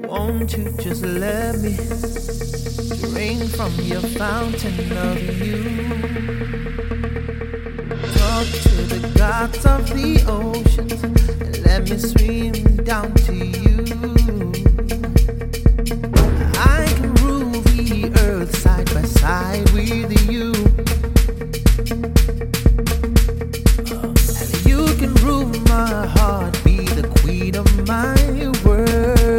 Won't you just let me drink from your fountain of youth? Talk to the gods of the oceans and let me swim down to you. I can rule the earth side by side with you, and you can rule my heart, be the queen of my world.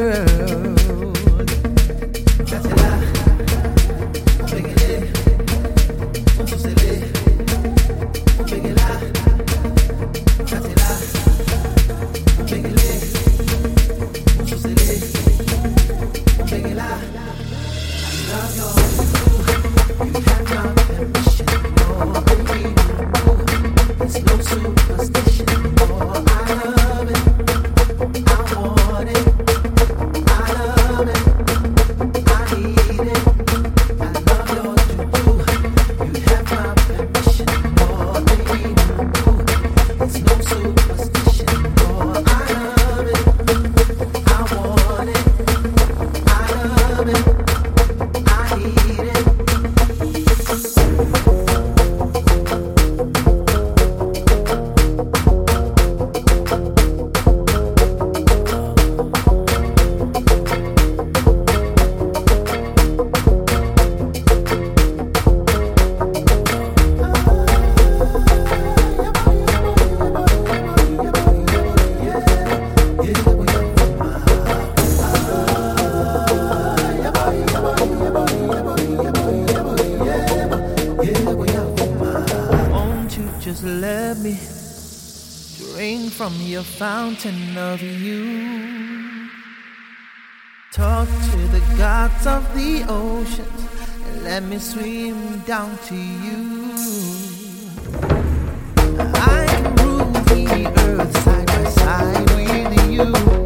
Just let me drink from your fountain of youth. Talk to the gods of the oceans and let me swim down to you. I can rule the earth side by side with you.